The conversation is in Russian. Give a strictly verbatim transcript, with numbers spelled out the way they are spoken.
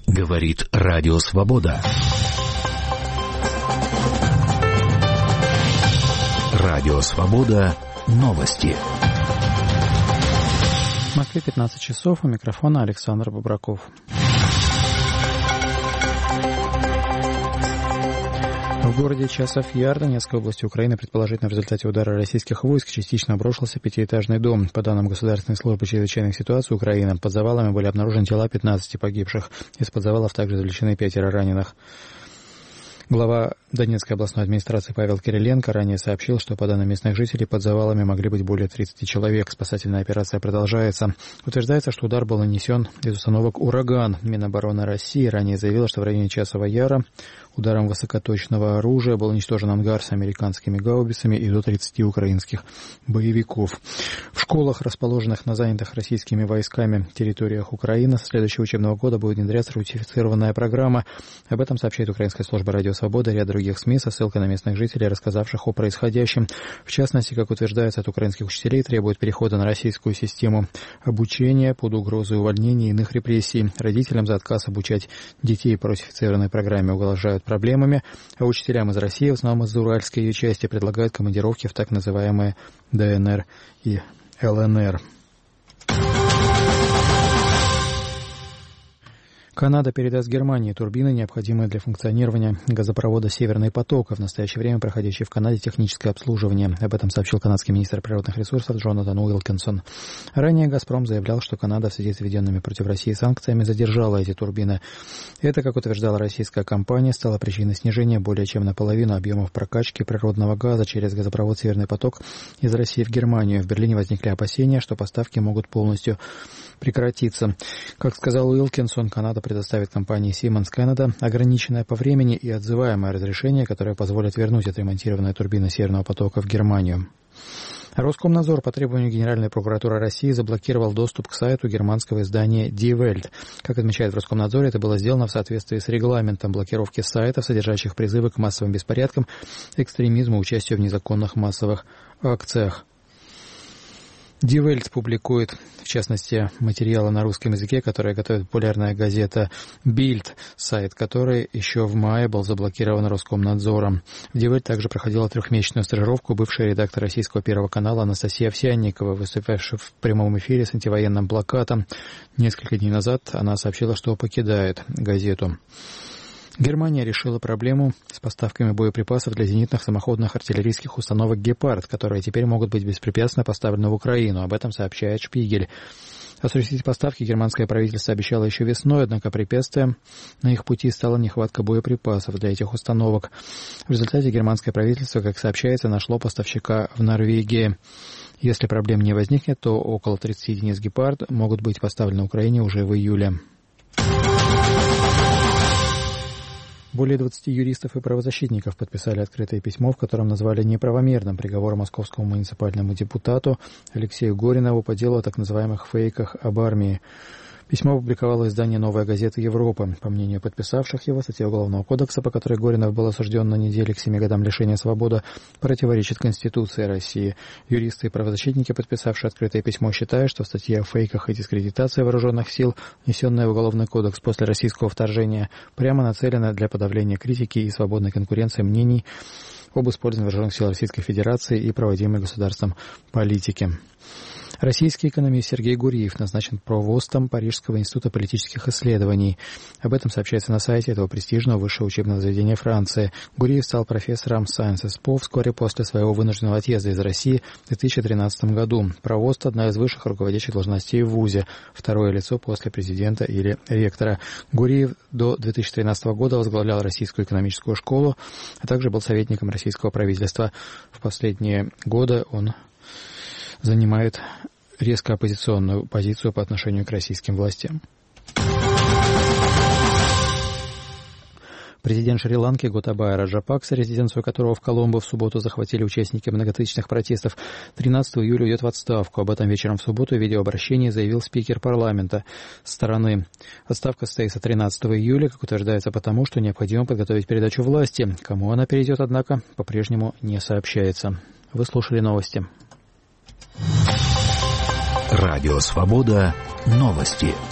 Говорит Радио Свобода. Радио Свобода. Новости. В Москве пятнадцать часов. У микрофона Александр Бобраков. В городе Часов-Яр Донецкой области Украины, предположительно в результате удара российских войск, частично обрушился пятиэтажный дом. По данным Государственной службы чрезвычайных ситуаций Украины, под завалами были обнаружены тела пятнадцати погибших. Из-под завалов также извлечены пятеро раненых. Глава Донецкой областной администрации Павел Кириленко ранее сообщил, что по данным местных жителей под завалами могли быть более тридцати человек. Спасательная операция продолжается. Утверждается, что удар был нанесен из установок «Ураган». Минобороны России ранее заявила, что в районе Часова Яра ударом высокоточного оружия был уничтожен ангар с американскими гаубицами и до тридцати украинских боевиков. В школах, расположенных на занятых российскими войсками территориях Украины, с следующего учебного года будет внедряться русифицированная программа. Об этом сообщает Украинская служба «Радио Свобода» и ряд других СМИ со ссылкой на местных жителей, рассказавших о происходящем. В частности, как утверждается, от украинских учителей требуют перехода на российскую систему обучения под угрозой увольнения и иных репрессий. Родителям за отказ обучать детей по русифицированной программе угрожают проблемами, а учителям из России, в основном из Уральской ее части, предлагают командировки в так называемые ДНР и ЛНР. Канада передаст Германии турбины, необходимые для функционирования газопровода «Северный поток», в настоящее время проходящий в Канаде техническое обслуживание. Об этом сообщил канадский министр природных ресурсов Джонатан Уилкинсон. Ранее «Газпром» заявлял, что Канада в связи с введенными против России санкциями задержала эти турбины. Это, как утверждала российская компания, стало причиной снижения более чем наполовину объемов прокачки природного газа через газопровод «Северный поток» из России в Германию. В Берлине возникли опасения, что поставки могут полностью прекратиться. Как сказал Уилкинсон, Канада предоставит компании Siemens Canada ограниченное по времени и отзываемое разрешение, которое позволит вернуть отремонтированные турбины «Северного потока» в Германию. Роскомнадзор по требованию Генеральной прокуратуры России заблокировал доступ к сайту германского издания Die Welt. Как отмечает в Роскомнадзоре, это было сделано в соответствии с регламентом блокировки сайтов, содержащих призывы к массовым беспорядкам, экстремизму, участию в незаконных массовых акциях. Die Welt публикует, в частности, материалы на русском языке, которые готовит популярная газета Bild, сайт которой еще в мае был заблокирован Роскомнадзором. В Die Welt также проходила трехмесячную стажировку бывшая редактор российского Первого канала Анастасия Овсянникова, выступавшая в прямом эфире с антивоенным плакатом. Несколько дней назад она сообщила, что покидает газету. Германия решила проблему с поставками боеприпасов для зенитных самоходных артиллерийских установок «Гепард», которые теперь могут быть беспрепятственно поставлены в Украину. Об этом сообщает «Шпигель». Осуществить поставки германское правительство обещало еще весной, однако препятствием на их пути стала нехватка боеприпасов для этих установок. В результате германское правительство, как сообщается, нашло поставщика в Норвегии. Если проблем не возникнет, то около тридцати единиц «Гепард» могут быть поставлены Украине уже в июле. Более двадцати юристов и правозащитников подписали открытое письмо, в котором назвали неправомерным приговор московскому муниципальному депутату Алексею Горинову по делу о так называемых фейках об армии. Письмо опубликовало издание «Новая газета Европы». По мнению подписавших его, статья Уголовного кодекса, по которой Горинов был осужден на неделю к семи годам лишения свободы, противоречит Конституции России. Юристы и правозащитники, подписавшие открытое письмо, считают, что статья о фейках и дискредитации вооруженных сил, внесенная в Уголовный кодекс после российского вторжения, прямо нацелена для подавления критики и свободной конкуренции мнений об использовании вооруженных сил Российской Федерации и проводимой государством политики. Российский экономист Сергей Гурьев назначен провостом Парижского института политических исследований. Об этом сообщается на сайте этого престижного высшего учебного заведения Франции. Гурьев стал профессором Sciences Po вскоре после своего вынужденного отъезда из России в две тысячи тринадцатом году. Провост – одна из высших руководящих должностей в ВУЗе, второе лицо после президента или ректора. Гурьев до две тысячи тринадцатого года возглавлял Российскую экономическую школу, а также был советником российского правительства. В последние годы он занимает резко оппозиционную позицию по отношению к российским властям. Президент Шри-Ланки Готабая Раджапакса, резиденцию которого в Коломбо в субботу захватили участники многотысячных протестов, тринадцатого июля уйдет в отставку. Об этом вечером в субботу в видеообращении заявил спикер парламента страны. Отставка состоится тринадцатого июля, как утверждается, потому, что необходимо подготовить передачу власти. Кому она перейдет, однако, по-прежнему не сообщается. Вы слушали новости. Радио Свобода. Новости.